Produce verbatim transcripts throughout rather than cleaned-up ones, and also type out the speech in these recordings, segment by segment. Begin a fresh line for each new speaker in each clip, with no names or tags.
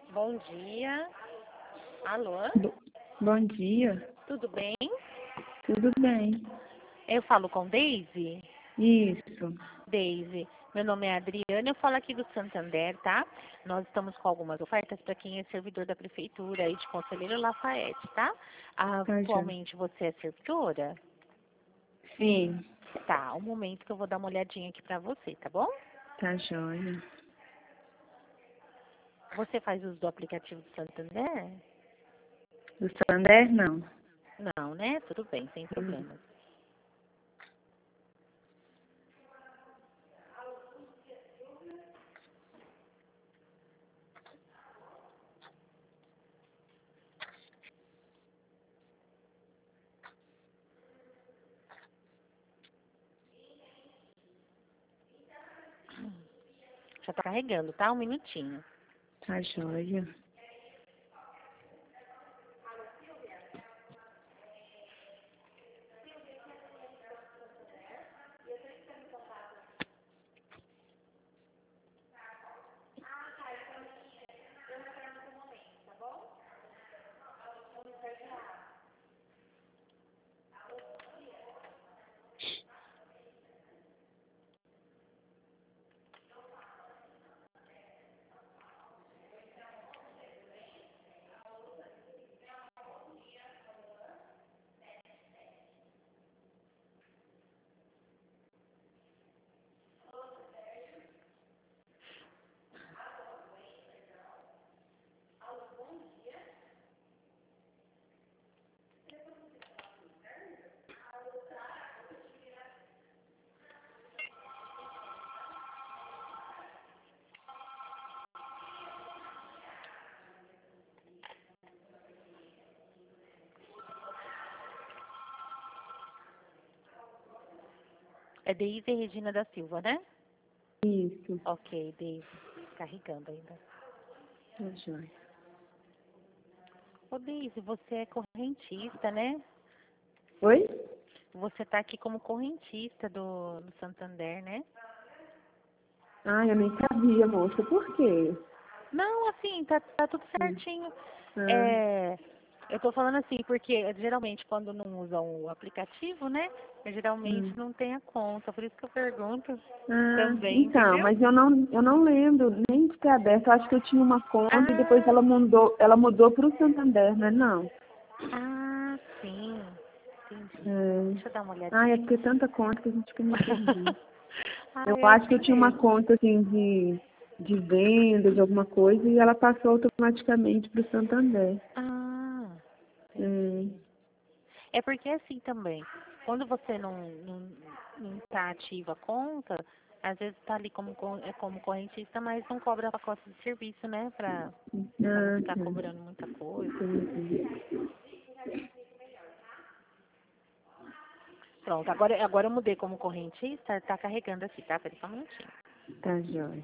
Bom dia. Alô?
Bo- Bom dia,
Tudo bem?
tudo bem?
Eu falo com Deise?
Isso,
Deise, meu nome é Adriana, eu falo aqui do Santander, tá? Nós estamos com algumas ofertas para quem é servidor da prefeitura e de Conselheiro Lafayette, tá?
tá já.
Atualmente você é servidora?
Sim,
Tá, um momento que eu vou dar uma olhadinha aqui para você, tá bom?
tá joia.
Você faz uso do aplicativo do Santander?
Do Sander, não.
Não, né? Tudo bem, sem
Hum,
problemas. Já tá carregando, tá? Um minutinho.
Tá joia.
É Deise Regina da Silva, né?
Isso,
Ok, Deise. Carregando ainda.
tá joia.
Ô, Deise, você é correntista, né?
Oi?
Você tá aqui como correntista do, do Santander, né?
Ah, eu nem sabia, moça. Por quê?
Não, assim, tá, tá tudo
Hum,
certinho.
Ah,
É, eu tô falando assim, porque geralmente quando não usam o aplicativo, né? Geralmente
hum.
não tem a conta, por isso que eu pergunto
Ah,
também,
então,
entendeu?
mas eu não, eu não lembro nem de ter aberto. Eu acho que eu tinha uma conta e depois
Ah,
ela mudou, ela mudou pro Santander, né? Não.
ah, sim. Entendi.
É.
Deixa eu dar uma
Ah, é
olhadinha.
porque é tanta conta que a gente fica meio perdido.
Ah,
Eu
é
acho que eu
assim
tinha uma
mesmo.
conta assim de, de venda, de alguma coisa, e ela passou automaticamente para o Santander.
Ah,
É,
entendi. É porque é assim também, quando você não não, não tá ativa a conta, às vezes tá ali como co- é como correntista, mas não cobra pacote de serviço, né? Pra, pra não
ah,
ficar
tá.
cobrando muita coisa.
Entendi.
Pronto, agora, agora eu mudei como correntista, tá carregando aqui, tá? Peraí só um minutinho.
Tá jóia.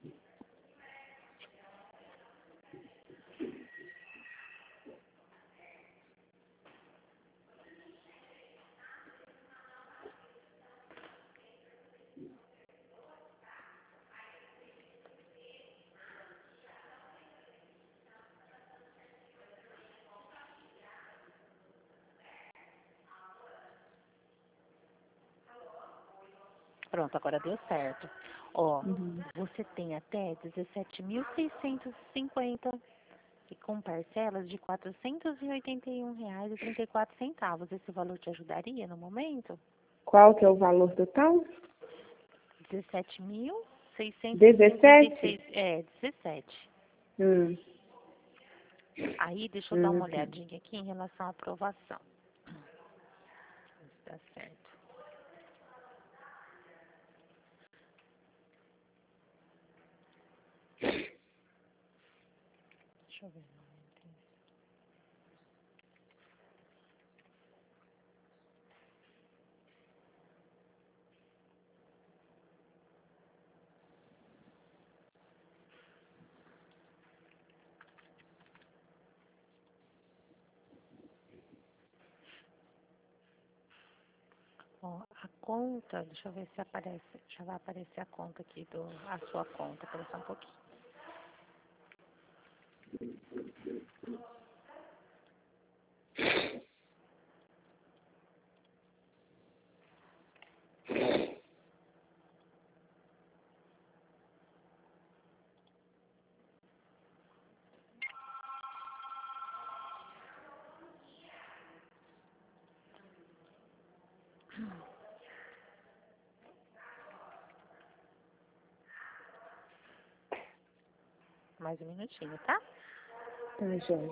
Pronto, agora deu certo. Ó,
Uhum.
você tem até dezessete mil seiscentos e cinquenta e com parcelas de quatrocentos e oitenta e um reais e trinta e quatro centavos. Esse valor te ajudaria no momento?
Qual que é o valor total?
dezessete mil seiscentos e cinquenta e
Dezessete?
seis. É, dezessete.
Hum,
Aí, deixa eu dar uma
hum, tá.
olhadinha aqui em relação à aprovação. Se dá certo. Deixa eu ver. Ó, a conta, deixa eu ver se aparece. Já vai aparecer a conta aqui, do, a sua conta. Espera só um pouquinho. Mais um minutinho, tá?
Tá, joia.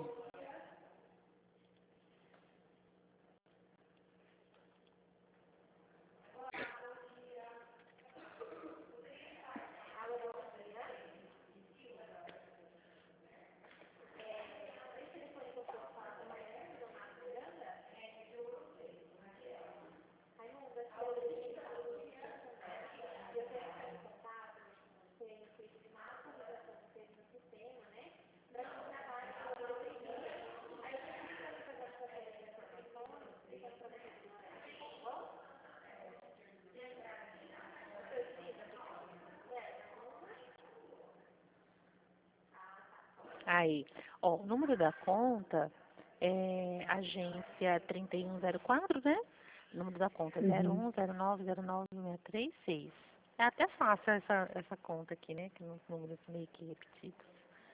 Aí, ó, o número da conta é agência trinta e um zero quatro, né? O número da conta é zero
Uhum.
um zero nove zero nove seis três seis. É até fácil essa, essa conta aqui, né? Que nos números meio que repetidos.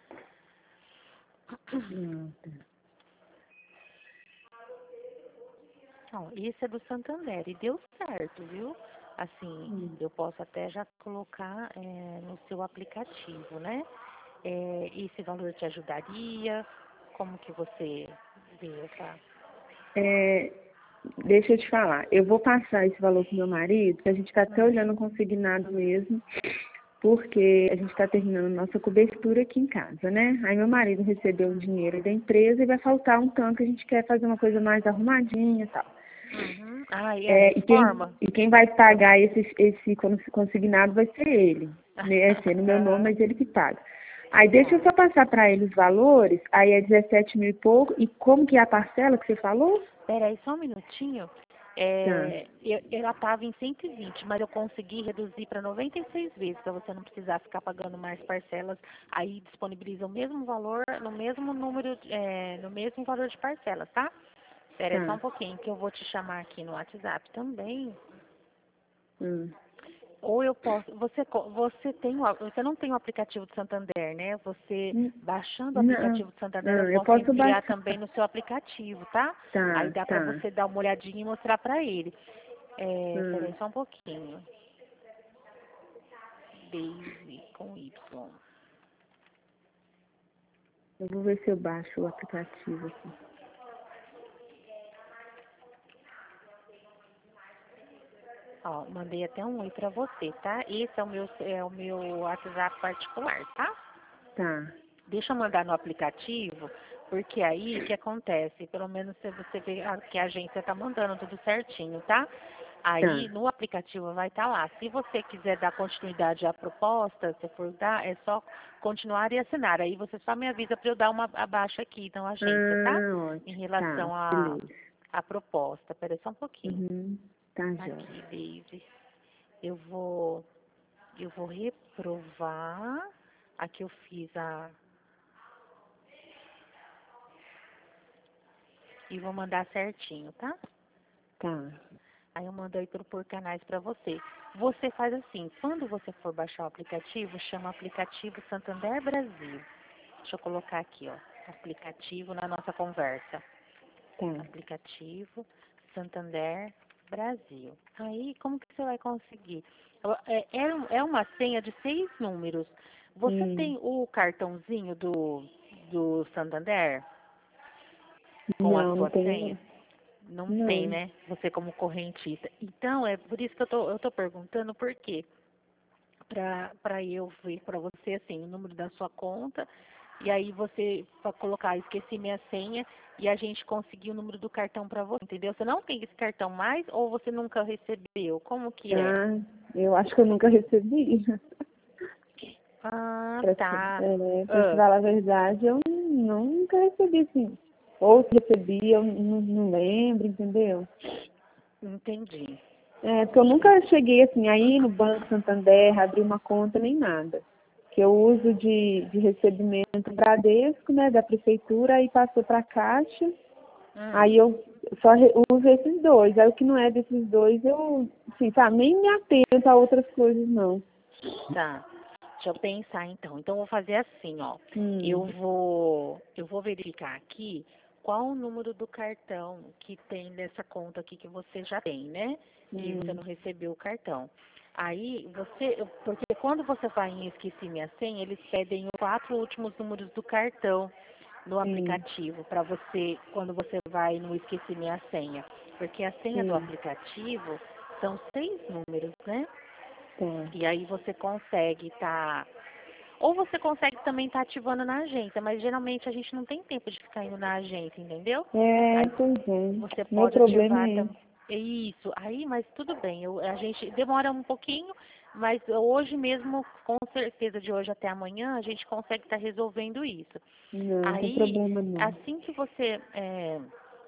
Não, tá.
Ó, esse é do Santander e deu certo, viu? Assim,
Hum.
eu posso até já colocar é, no seu aplicativo, né? É, esse valor te ajudaria? Como que você vê essa...
É, deixa eu te falar, eu vou passar esse valor pro meu marido, que a gente está até
Hum.
olhando o consignado mesmo, porque a gente está terminando nossa cobertura aqui em casa, né? Aí meu marido recebeu o dinheiro da empresa e vai faltar um tanto que a gente quer fazer uma coisa mais arrumadinha e tal.
Uhum. Ah, e a
É, e, quem,
reforma?
e quem vai pagar esse, esse consignado vai ser ele. Né? Vai ser no meu nome, mas ele que paga. Aí deixa eu
Tá.
só passar para ele os valores, aí é dezessete mil e pouco. E como que é a parcela que você falou?
Peraí, só um minutinho.
Tá,
É, eu, ela estava em cento e vinte, mas eu consegui reduzir para noventa e seis vezes, para você não precisar ficar pagando mais parcelas. Aí disponibiliza o mesmo valor, no mesmo número, é, no mesmo valor de parcelas, tá? Espera aí só um
tá.
pouquinho, que eu vou te chamar aqui no WhatsApp também.
Hum.
Ou eu posso, você, co- você tem, o- você não tem o aplicativo do Santander, né? Você,
Hum,
baixando o
Não,
aplicativo do Santander, eu
não, eu
posso
posso
enviar
baixar.
também no seu aplicativo, tá? Aí
Tá,
dá pra
tá.
você dar uma olhadinha e mostrar pra ele. É, peraí
Hum.
só um pouquinho. Daisy com Y.
Eu vou ver se eu baixo o aplicativo aqui.
Ó, mandei até um oi pra você, tá? Esse é o meu, é o meu WhatsApp particular, tá?
Tá,
Deixa eu mandar no aplicativo, porque aí o que acontece? Pelo menos se você vê a- que a agência tá mandando tudo certinho, tá? Aí
tá.
no aplicativo vai estar lá. Se você quiser dar continuidade à proposta, se for dar, é só continuar e assinar. Aí você só me avisa para eu dar uma abaixo aqui na agência, tá?
Ah,
Em
ótimo. Tá,
relação à
beleza.
à proposta. Peraí só um pouquinho.
Uhum. Tá, joia.
Aqui, Daisy. Eu vou, eu vou reprovar. Aqui eu fiz a e vou mandar certinho, tá?
Tá,
Aí eu mando aí por, por canais para você. Você faz assim, quando você for baixar o aplicativo, chama aplicativo Santander Brasil. Deixa eu colocar aqui, ó, aplicativo na nossa conversa.
tá.
Aplicativo Santander Brasil. Aí, como que você vai conseguir? É, é um- é uma senha de seis números. Você
Hum.
tem o cartãozinho do, do Santander com a
Não, não
sua
tenho
senha?
não.
Não tem,
Não.
né? Você como correntista. Então, é por isso que eu tô, eu tô perguntando por quê. Pra, pra eu ver pra você, assim, o número da sua conta. E aí você vai colocar, esqueci minha senha. E a gente conseguir o número do cartão pra você, entendeu? Você não tem esse cartão mais ou você nunca recebeu? Como que é?
Ah, eu acho que eu nunca recebi.
Ah,
Pra, te-
tá.
é, pra te
Ah,
falar a verdade, eu nunca recebi, assim. Ou se recebi, eu não, não lembro, entendeu?
entendi.
É, porque eu nunca cheguei, assim, aí no Banco Santander, abrir uma conta, nem nada. que eu uso de, de recebimento Bradesco, né, da prefeitura, aí passou para a Caixa,
Hum.
aí eu só re- uso esses dois. Aí o que não é desses dois, eu, assim, tá, nem me atento a outras coisas, não.
Tá. Deixa eu pensar então. Então eu vou fazer assim, ó.
Hum.
Eu vou, eu vou verificar aqui qual o número do cartão que tem nessa conta aqui que você já tem, né? E
Hum.
você não recebeu o cartão. Aí você, eu- porque quando você vai em esqueci minha senha, eles pedem os quatro últimos números do cartão no
Sim,
aplicativo para você, quando você vai no esqueci minha senha. Porque a senha do
sim,
aplicativo são seis números, né?
tá.
E aí você consegue estar. Ou você consegue também estar ativando na agência, mas geralmente a gente não tem tempo de ficar indo na agência, entendeu?
É,
Aí
pois é.
você
Meu
pode
problema
ativar
é esse.
também. Isso, aí, mas tudo bem. Eu, a gente demora um pouquinho, mas hoje mesmo, com certeza de hoje até amanhã, a gente consegue estar resolvendo isso.
Não, não tem
Aí,
problema não.
assim que você é,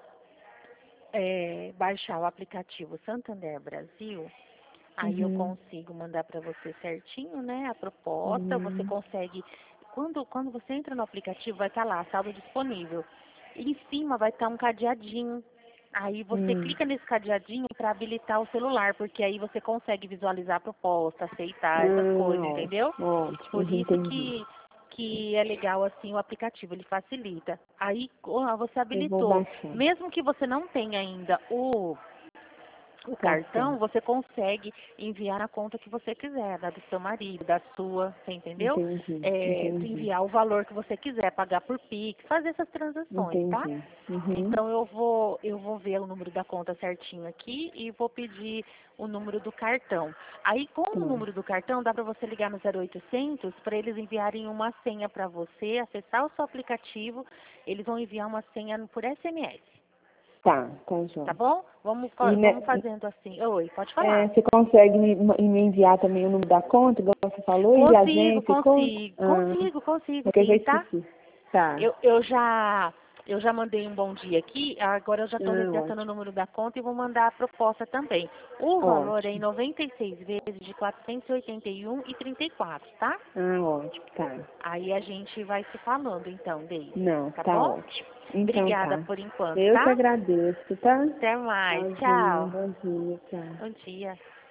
é, baixar o aplicativo Santander Brasil, aí eu
Uhum.
consigo mandar para você certinho, né, a proposta. Você
Uhum.
consegue, quando, quando você entra no aplicativo, vai estar lá, saldo disponível. E em cima vai estar um cadeadinho. Aí você
Hum.
clica nesse cadeadinho para habilitar o celular, porque aí você consegue visualizar a proposta, aceitar essas coisas,
Ah,
entendeu?
ótimo, ótimo,
Por isso
entendi.
que, que é legal assim o aplicativo, ele facilita. Aí ó, você
Eu vou
habilitou.
baixar.
Mesmo que você não tenha ainda o o
Tá
cartão,
certo.
você consegue enviar na conta que você quiser, da do seu marido, da sua, você entendeu?
Entendi,
É,
entendi,
enviar o valor que você quiser, pagar por Pix, fazer essas transações, tá?
entendi. Uhum.
Então eu vou, eu vou ver o número da conta certinho aqui e vou pedir o número do cartão. Aí com
Tá.
o número do cartão dá para você ligar no zero oitocentos para eles enviarem uma senha para você, acessar o seu aplicativo, eles vão enviar uma senha por S M S.
Tá, tá,
Tá
João.
bom? Vamos,
E
fa-
né,
vamos fazendo assim. Oi, pode
é,
falar.
você consegue me, me enviar também o número da conta, igual você falou, e de
Consigo,
agência e coisa?
consigo,
Ah,
consigo, consigo,
é que eu já
sim, tá?
esqueci. Tá.
Eu, eu já eu já mandei um bom dia aqui, agora eu já estou
Ah,
resgatando o
ótimo.
número da conta e vou mandar a proposta também. O valor é em
Ótimo.
noventa e seis vezes de quatrocentos e oitenta e um e trinta e quatro, tá?
Ah, ótimo, tá.
Aí a gente vai se falando então, Deise,
Não,
tá
tá
bom?
ótimo. Então
Obrigada
tá.
por enquanto,
Eu que
tá?
agradeço, tá?
Até mais,
Tchauzinho,
tchau.
bom dia, tchau.
Bom dia.